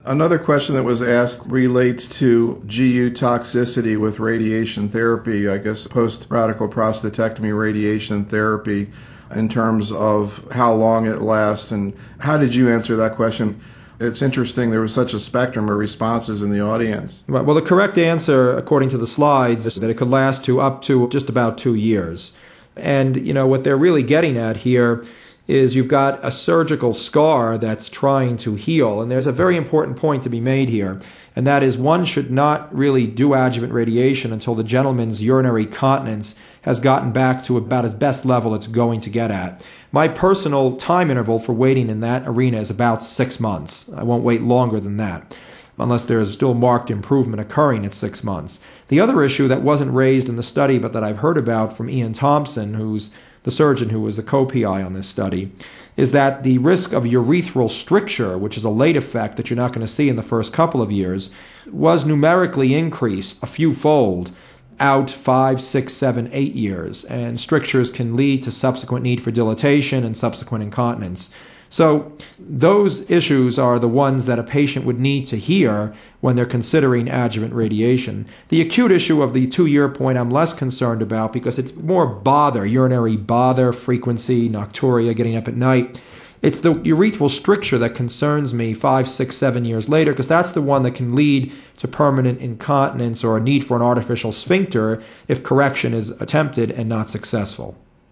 Another question that was asked relates to GU toxicity with radiation therapy, I guess post-radical prostatectomy radiation therapy, in terms of how long it lasts. And how did you answer that question? It's interesting there was such a spectrum of responses in the audience. Right. Well, the correct answer, according to the slides, is that it could last to up to just about 2 years. And, what they're really getting at here is you've got a surgical scar that's trying to heal. And there's a very important point to be made here, and that is one should not really do adjuvant radiation until the gentleman's urinary continence has gotten back to about its best level it's going to get at. My personal time interval for waiting in that arena is about 6 months. I won't wait longer than that, unless there is still marked improvement occurring at 6 months. The other issue that wasn't raised in the study, but that I've heard about from Ian Thompson, who's the surgeon who was the co-PI on this study, is that the risk of urethral stricture, which is a late effect that you're not going to see in the first couple of years, was numerically increased a few fold out 5, 6, 7, 8 years. And strictures can lead to subsequent need for dilatation and subsequent incontinence. So those issues are the ones that a patient would need to hear when they're considering adjuvant radiation. The acute issue of the 2-year point I'm less concerned about because it's more bother, urinary bother, frequency, nocturia, getting up at night. It's the urethral stricture that concerns me 5, 6, 7 years later, because that's the one that can lead to permanent incontinence or a need for an artificial sphincter if correction is attempted and not successful.